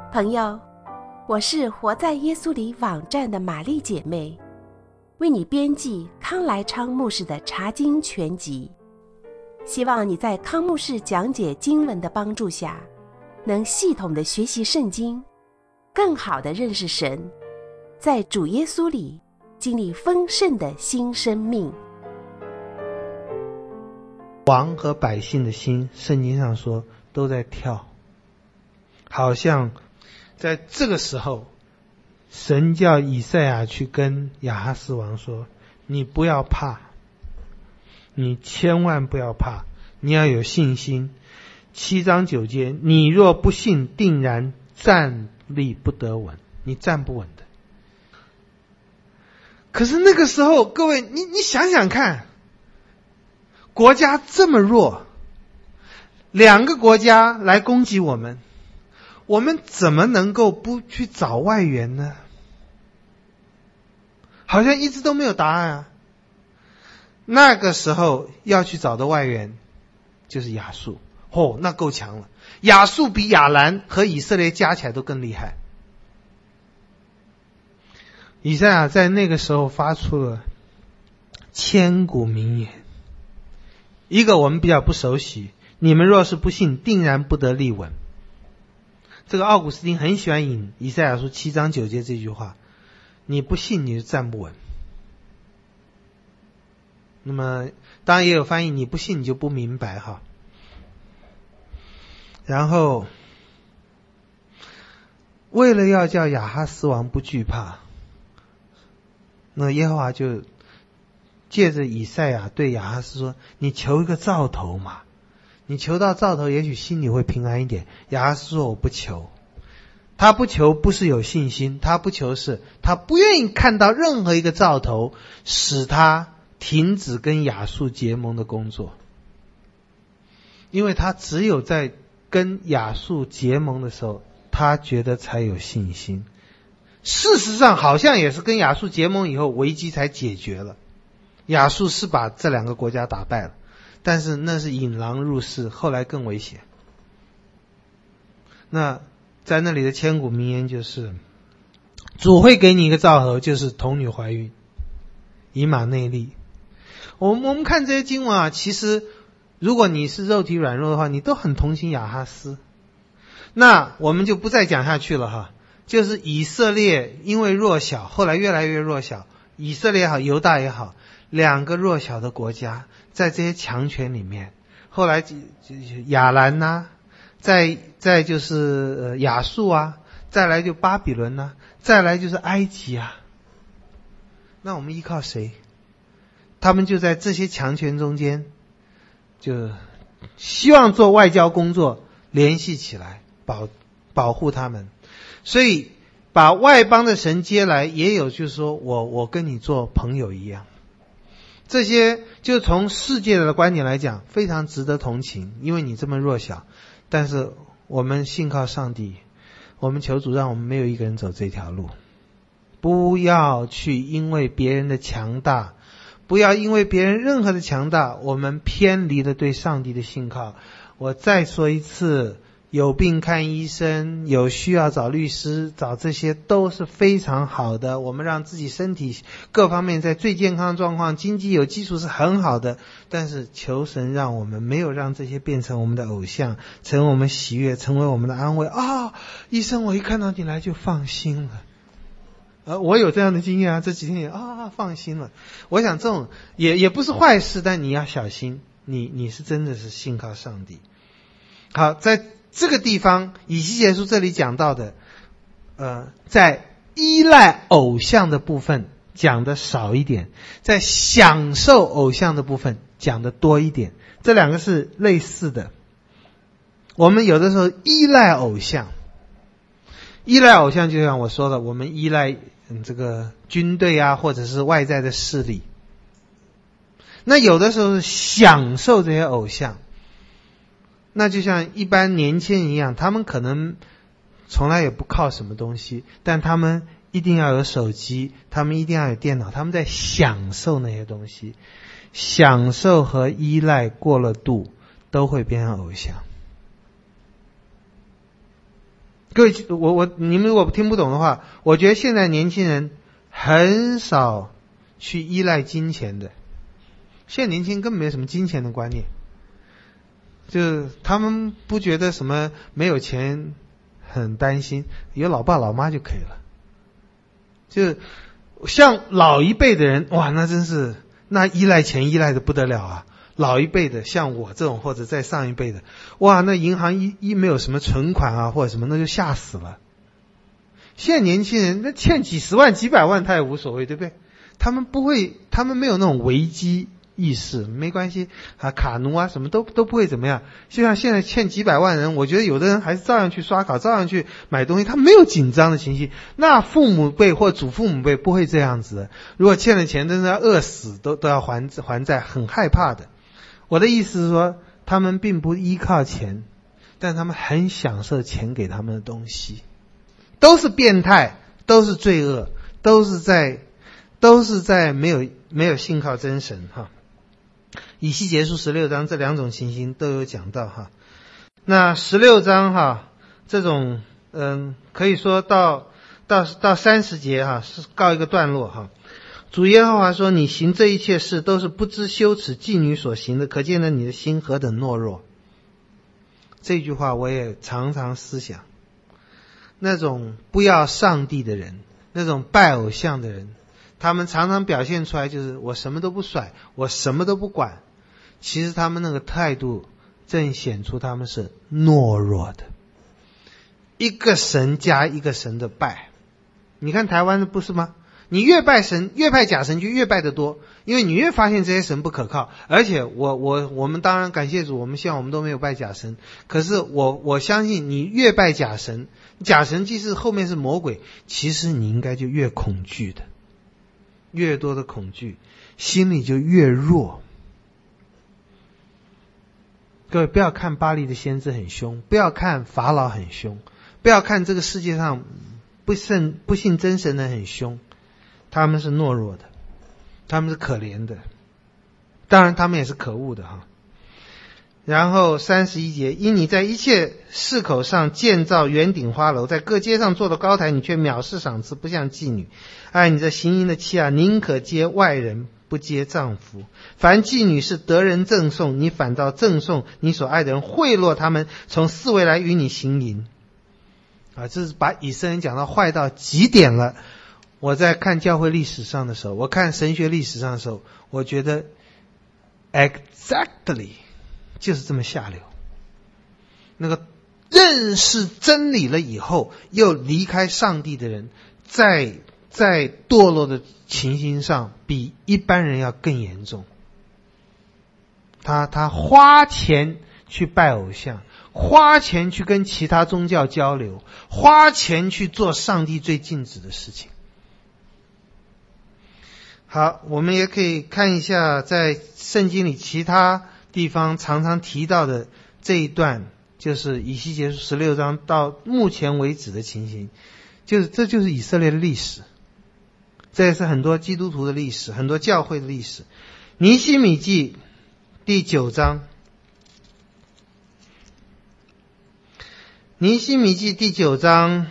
朋友，我是活在耶稣里网站的玛丽姐妹，为你编辑康来昌牧师的查经全集，希望你在康牧师讲解经文的帮助下，能系统的学习圣经，更好的认识神，在主耶稣里经历丰盛的新生命。 王和百姓的心，圣经上说都在跳，好像在这个时候，神叫以赛亚去跟亚哈斯王说，你不要怕，你千万不要怕，你要有信心。7章9节，你若不信，定然站立不得稳，你站不稳的。可是那个时候，各位你想想看，国家这么弱，2个国家来攻击我们，我们怎么能够不去找外援呢？好像一直都没有答案啊。那个时候要去找的外援就是亚述，那够强了。亚述比亚兰和以色列加起来都更厉害。以赛亚在那个时候发出了千古名言，一个我们比较不熟悉，你们若是不信，定然不得立稳。这个奥古斯丁很喜欢引以赛亚书7章9节这句话，你不信你就站不稳。那么当然也有翻译，你不信你就不明白哈。然后为了要叫亚哈斯王不惧怕，那耶和华就借着以赛亚对亚哈斯说，你求一个兆头嘛，你求到兆头，也许心里会平安一点。亚哈斯说我不求，他不求不是有信心，他不求是他不愿意看到任何一个兆头使他停止跟亚述结盟的工作，因为他只有在跟亚述结盟的时候，他觉得才有信心。事实上好像也是跟亚述结盟以后，危机才解决了。亚述是把这2个国家打败了，但是那是引狼入室，后来更危险。那在那里的千古名言就是，主会给你一个兆头，就是童女怀孕，以马内利。我们看这些经文啊，其实如果你是肉体软弱的话，你都很同情亚哈斯。那我们就不再讲下去了哈。就是以色列因为弱小，后来越来越弱小，以色列也好，犹大也好，2个弱小的国家在这些强权里面，后来亚兰啊，再就是亚述啊，再来就巴比伦啊，再来就是埃及啊。那我们依靠谁？他们就在这些强权中间，就希望做外交工作，联系起来保护他们。所以把外邦的神接来，也有就是说我跟你做朋友一样。这些就从世界的观点来讲非常值得同情，因为你这么弱小，但是我们信靠上帝，我们求主让我们没有一个人走这条路。不要去因为别人的强大，不要因为别人任何的强大，我们偏离了对上帝的信靠。我再说一次，有病看医生，有需要找律师，找这些都是非常好的。我们让自己身体各方面在最健康的状况，经济有基础是很好的。但是求神让我们没有让这些变成我们的偶像，成为我们喜悦，成为我们的安慰啊！医生，我一看到你来就放心了。我有这样的经验啊，这几天也放心了。我想这种也不是坏事，但你要小心，你是真的是信靠上帝。好，在这个地方以西结书这里讲到的在依赖偶像的部分讲的少一点，在享受偶像的部分讲的多一点，这2个是类似的。我们有的时候依赖偶像就像我说的，我们依赖这个军队啊，或者是外在的势力。那有的时候是享受这些偶像，那就像一般年轻人一样，他们可能从来也不靠什么东西，但他们一定要有手机，他们一定要有电脑，他们在享受那些东西。享受和依赖过了度，都会变成偶像。 各位，你们如果听不懂的话，我觉得现在年轻人很少去依赖金钱的，现在年轻人根本没有什么金钱的观念，就是他们不觉得什么没有钱很担心，有老爸老妈就可以了。就像老一辈的人，哇，那真是那依赖钱依赖的不得了啊！老一辈的，像我这种或者再上一辈的，哇，那银行一没有什么存款啊或者什么，那就吓死了。现在年轻人那欠几十万几百万他也无所谓，对不对？他们不会，他们没有那种危机意识，没关系啊，卡奴啊什么都不会怎么样。就像现在欠几百万人，我觉得有的人还是照样去刷卡，照样去买东西，他没有紧张的情绪。那父母辈或祖父母辈不会这样子的，如果欠了钱真的要饿死都要还债，很害怕的。我的意思是说，他们并不依靠钱，但他们很享受钱给他们的东西，都是变态，都是罪恶，都是在没有信靠真神哈。以西结书16章这两种情形都有讲到哈。那16章哈，这种可以说到30节哈是告一个段落哈。主耶和华说，你行这一切事都是不知羞耻妓女所行的，可见得你的心何等懦弱。这句话我也常常思想，那种不要上帝的人，那种拜偶像的人，他们常常表现出来就是我什么都不甩，我什么都不管，其实他们那个态度正显出他们是懦弱的，一个神加一个神的拜。你看台湾的不是吗？你越拜神，越拜假神就越拜得多，因为你越发现这些神不可靠。而且我们当然感谢主，我们希望我们都没有拜假神。可是我相信你越拜假神，假神即使后面是魔鬼，其实你应该就越恐惧的，越多的恐惧，心里就越弱。各位不要看巴黎的先知很凶，不要看法老很凶，不要看这个世界上不信真神的很凶。他们是懦弱的，他们是可怜的，当然他们也是可恶的哈。然后31节，因你在一切市口上建造圆顶花楼，在各街上做的高台，你却藐视赏赐，不像妓女。爱你这行淫的妻啊，宁可接外人，不接丈夫。凡妓女是得人赠送，你反倒赠送你所爱的人，贿赂他们，从四围来与你行淫。啊，这是把以色列人讲到坏到极点了。我在看教会历史上的时候，我看神学历史上的时候，我觉得 exactly 就是这么下流。那个认识真理了以后又离开上帝的人，在堕落的情形上比一般人要更严重。他花钱去拜偶像，花钱去跟其他宗教交流，花钱去做上帝最禁止的事情。好，我们也可以看一下在圣经里其他地方常常提到的这一段，就是以西结书16章到目前为止的情形，这就是以色列的历史，这也是很多基督徒的历史，很多教会的历史。尼希米记第9章，尼希米记第9章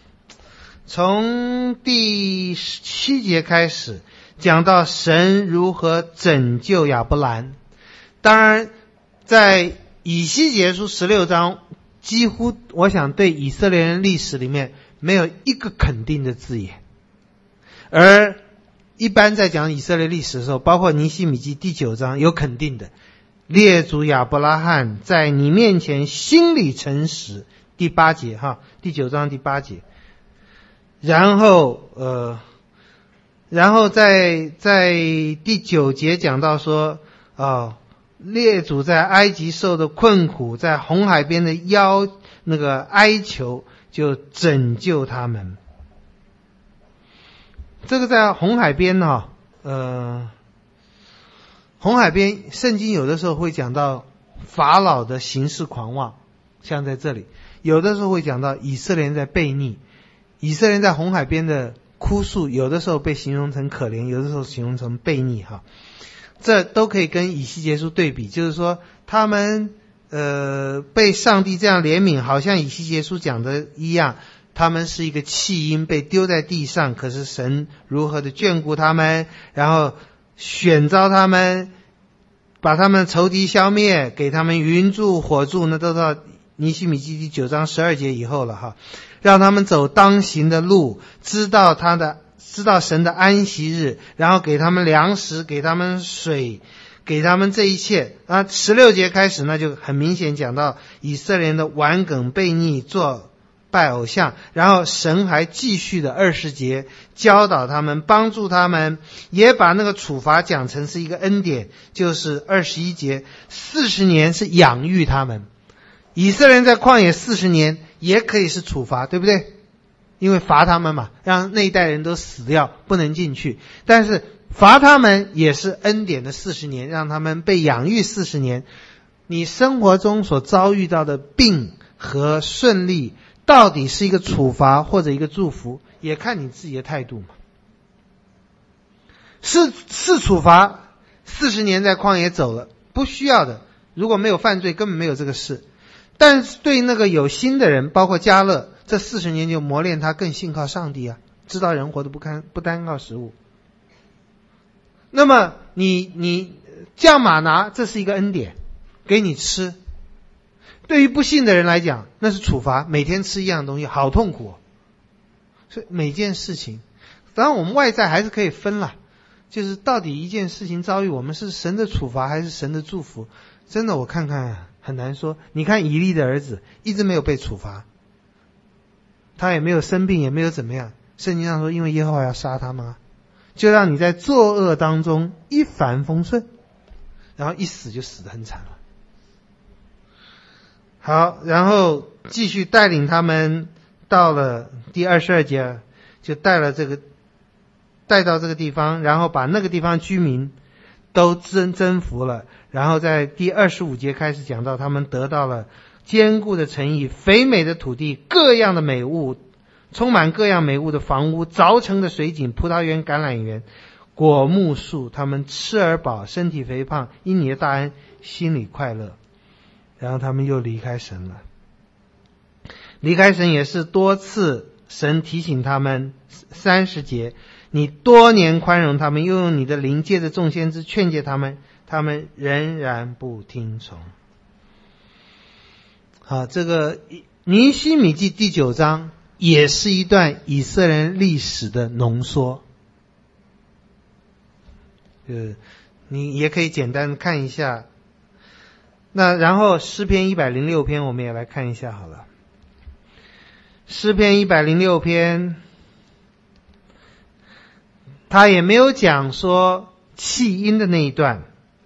从第7节开始讲到神如何拯救亚伯兰。当然在以西结书16章几乎我想对以色列人历史里面没有一个肯定的字眼，而一般在讲以色列历史的时候，包括尼希米记第9章有肯定的，列祖亚伯拉罕在你面前心里诚实，第8节哈，第9章第8节。然后在第9节讲到说，列祖在埃及受的困苦，在红海边的那个哀求，就拯救他们。这个在红海边红海边圣经有的时候会讲到法老的行事狂妄，像在这里有的时候会讲到以色列人在悖逆，以色列人在红海边的哭诉，有的时候被形容成可怜，有的时候形容成悖逆哈，这都可以跟以西结书对比，就是说他们被上帝这样怜悯，好像以西结书讲的一样，他们是一个弃婴被丢在地上，可是神如何的眷顾他们，然后选召他们，把他们仇敌消灭，给他们云柱火柱，那都到尼希米记第9章12节以后了哈，让他们走当行的路，知道神的安息日，然后给他们粮食，给他们水，给他们这一切啊。16节开始，那就很明显讲到以色列人的顽梗悖逆，做拜偶像，然后神还继续的20节教导他们，帮助他们，也把那个处罚讲成是一个恩典，就是21节40年是养育他们。以色列人在旷野40年也可以是处罚，对不对？因为罚他们嘛，让那一代人都死掉，不能进去。但是罚他们也是恩典的40年，让他们被养育40年。你生活中所遭遇到的病和顺利，到底是一个处罚或者一个祝福，也看你自己的态度嘛。是处罚，40年在旷野走了，不需要的。如果没有犯罪，根本没有这个事。但是对那个有心的人，包括迦勒，这40年就磨练他更信靠上帝啊，知道人活得不单靠食物。那么你降玛拿，这是一个恩典，给你吃。对于不信的人来讲，那是处罚，每天吃一样东西，好痛苦哦。所以每件事情，当然我们外在还是可以分了，就是到底一件事情遭遇我们是神的处罚还是神的祝福，真的我看看很难说。你看以利的儿子一直没有被处罚，他也没有生病，也没有怎么样。圣经上说因为耶和华要杀他们啊，就让你在作恶当中一帆风顺，然后一死就死得很惨了。好，然后继续带领他们到了第22节，就带到这个地方，然后把那个地方居民都征服了。然后在第25节开始讲到他们得到了坚固的城邑，肥美的土地，各样的美物，充满各样美物的房屋，凿成的水井，葡萄园，橄榄园，果木树，他们吃而饱，身体肥胖，因你的大恩心里快乐。然后他们又离开神了。离开神也是多次神提醒他们，30节，你多年宽容他们，又用你的灵借着众先知劝诫他们，他们仍然不听从。好，这个尼希米记第9章也是一段以色列人历史的浓缩。你也可以简单看一下。那然后诗篇106篇我们也来看一下好了。诗篇106篇他也没有讲说弃婴的那一段，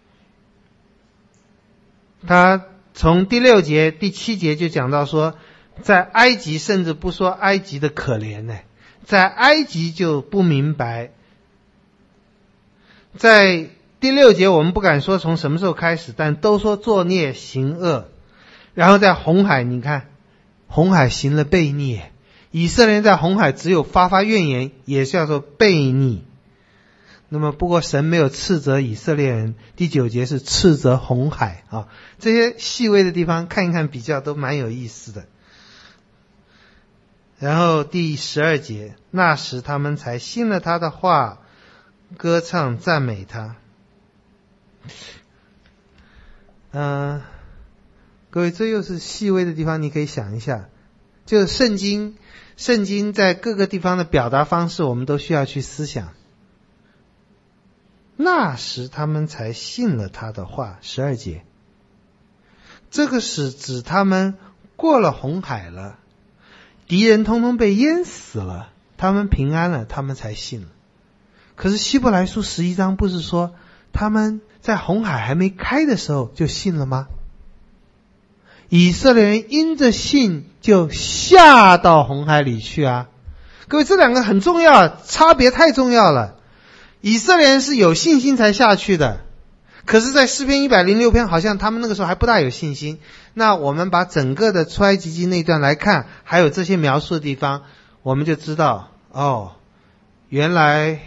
他从第6节第7节就讲到说，在埃及，甚至不说埃及的可怜呢，在埃及就不明白。在第6节我们不敢说从什么时候开始，但都说作孽行恶。然后在红海，你看红海行了悖逆，以色列人在红海只有发怨言，也叫做悖逆。那么不过神没有斥责以色列人，第9节是斥责红海啊。这些细微的地方看一看比较都蛮有意思的。然后第12节，那时他们才信了他的话，歌唱赞美他。各位，这又是细微的地方，你可以想一下，就圣经在各个地方的表达方式，我们都需要去思想。那时他们才信了他的话，12节，这个是指他们过了红海了，敌人通通被淹死了，他们平安了，他们才信了。可是希伯来书11章不是说他们在红海还没开的时候就信了吗？以色列人因着信就下到红海里去啊。各位，这两个很重要，差别太重要了。以色列人是有信心才下去的，可是在诗篇106篇好像他们那个时候还不大有信心。那我们把整个的出埃及记那段来看，还有这些描述的地方，我们就知道原来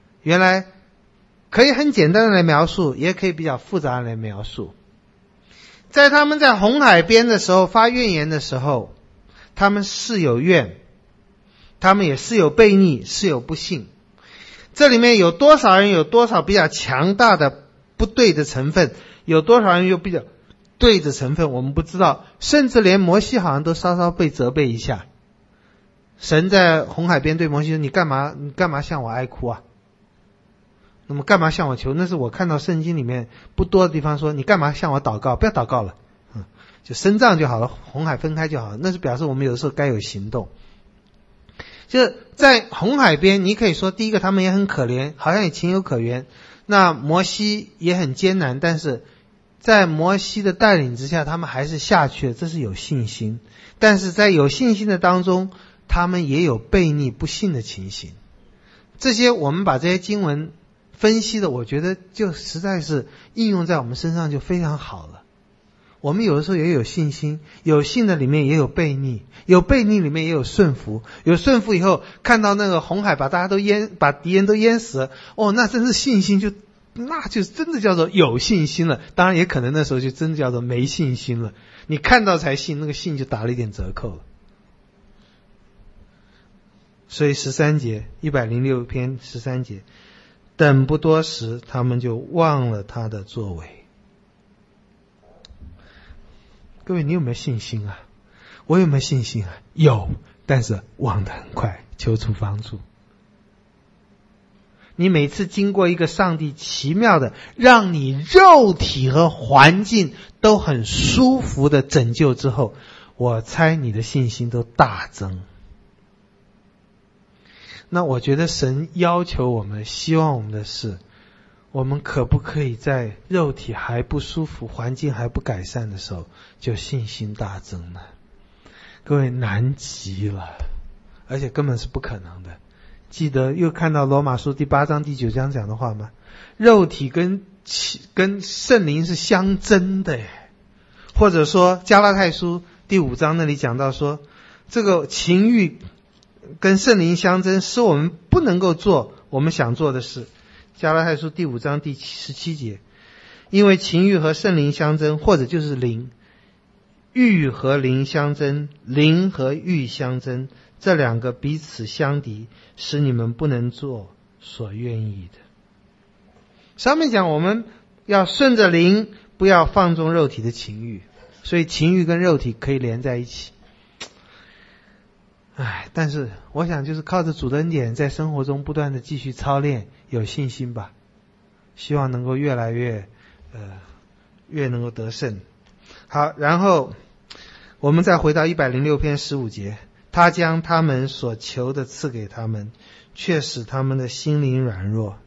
可以很简单的来描述，也可以比较复杂的来描述。 在他们在红海边的时候发怨言的时候，他们是有怨，他们也是有悖逆，是有不信。这里面有多少人有多少比较强大的不对的成分，有多少人有比较对的成分，我们不知道。甚至连摩西好像都稍稍被责备一下。神在红海边对摩西说，你干嘛向我哀哭啊？那么干嘛向我求？那是我看到圣经里面不多的地方说，你干嘛向我祷告？不要祷告了，就伸杖就好了，红海分开就好了。那是表示我们有的时候该有行动。就是在红海边，你可以说第一个他们也很可怜，好像也情有可原。那摩西也很艰难，但是在摩西的带领之下，他们还是下去了，这是有信心。但是在有信心的当中，他们也有悖逆不信的情形。这些我们把这些经文分析的，我觉得就实在是应用在我们身上就非常好了。我们有的时候也有信心，有信的里面也有悖逆，有悖逆里面也有顺服，有顺服以后看到那个红海把敌人都淹死了，那真是信心，那就真的叫做有信心了。当然也可能那时候就真的叫做没信心了，你看到才信，那个信就打了一点折扣了。所以13节106篇13节，等不多时，他们就忘了他的作为。各位，你有没有信心啊？我有没有信心啊？有，但是忘得很快，求主帮助。你每次经过一个上帝奇妙的让你肉体和环境都很舒服的拯救之后，我猜你的信心都大增。那我觉得神要求我们，希望我们的是，我们可不可以在肉体还不舒服，环境还不改善的时候，就信心大增呢？各位，难极了，而且根本是不可能的。记得又看到罗马书第8章第9章讲的话吗？肉体跟圣灵是相争的耶。或者说加拉太书第5章那里讲到说，这个情欲跟圣灵相争，使我们不能够做我们想做的事。加拉太书第5章第17节，因为情欲和圣灵相争，或者就是灵，欲和灵相争，灵和欲相争，这两个彼此相敌，使你们不能做所愿意的。上面讲我们要顺着灵，不要放纵肉体的情欲，所以情欲跟肉体可以连在一起。但是我想就是靠着主的恩典，在生活中不断的继续操练，有信心吧，希望能够越来越能够得胜。好，然后我们再回到106篇15节，他将他们所求的赐给他们，却使他们的心灵软弱。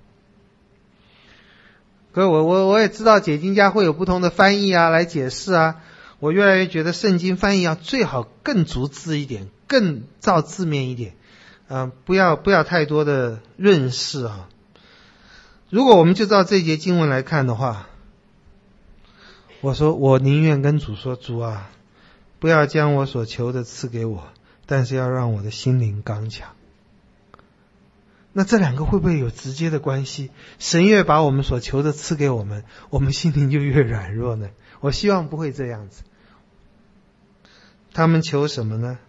各位，我也知道解经家会有不同的翻译来解释啊，我越来越觉得圣经翻译要最好更逐字一点，更照字面一点，不要太多的润饰啊。如果我们就照这节经文来看的话，我说我宁愿跟主说，主啊，不要将我所求的赐给我，但是要让我的心灵刚强。那这两个会不会有直接的关系？神越把我们所求的赐给我们，我们心灵就越软弱呢？我希望不会这样子。他们求什么呢？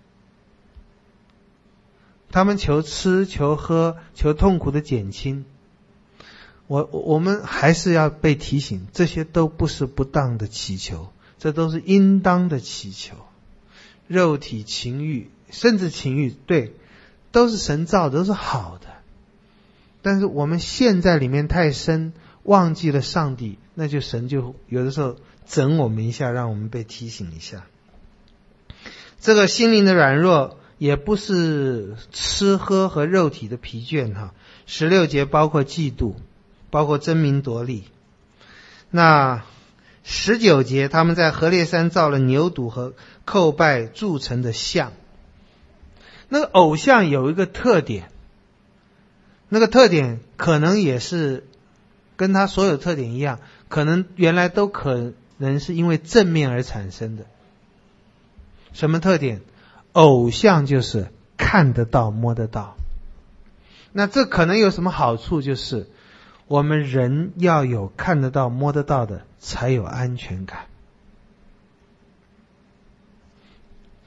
他们求吃，求喝，求痛苦的减轻。我们还是要被提醒，这些都不是不当的祈求，这都是应当的祈求。肉体情欲，甚至情欲，对，都是神造的，都是好的。但是我们陷在里面太深，忘记了上帝，那就神就有的时候整我们一下，让我们被提醒一下。这个心灵的软弱也不是吃喝和肉体的疲倦16节包括嫉妒，包括争名夺利。那19节他们在何烈山造了牛犊和叩拜铸成的像。那个偶像有一个特点，那个特点可能也是跟他所有特点一样，可能原来都可能是因为正面而产生的。什么特点？偶像就是看得到摸得到。那这可能有什么好处？就是我们人要有看得到摸得到的，才有安全感。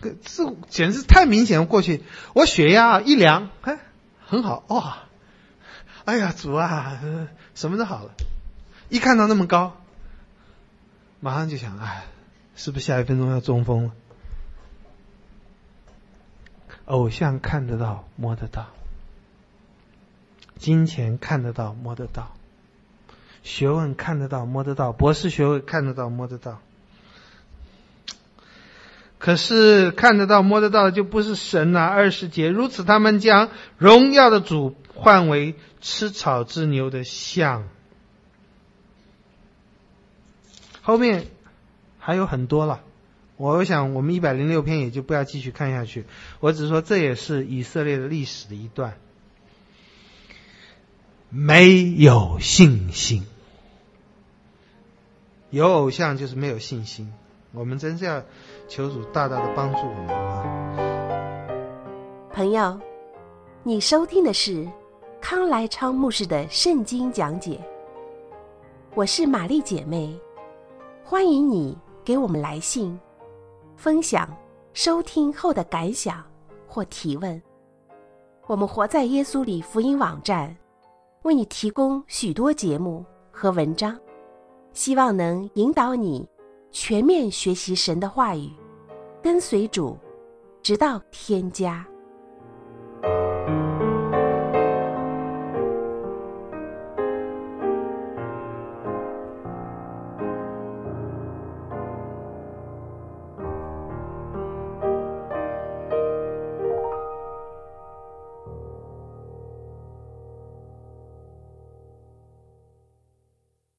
这简直太明显了。过去我血压一量，很好哇，哎呀主啊，什么都好了。一看到那么高，马上就想，是不是下一分钟要中风了？偶像看得到摸得到，金钱看得到摸得到，学问看得到摸得到，博士学位看得到摸得到。可是看得到摸得到的就不是神啊。20节，如此他们将荣耀的主换为吃草之牛的像。后面还有很多了，我想我们106篇也就不要继续看下去，我只是说这也是以色列的历史的一段。没有信心，有偶像就是没有信心，我们真是要求主大大的帮助我们啊！ 朋友，你收听的是康来昌牧师的圣经讲解，我是玛丽姐妹，欢迎你给我们来信，分享收听后的感想或提问。我们活在耶稣里福音网站为你提供许多节目和文章，希望能引导你全面学习神的话语，跟随主，直到天家。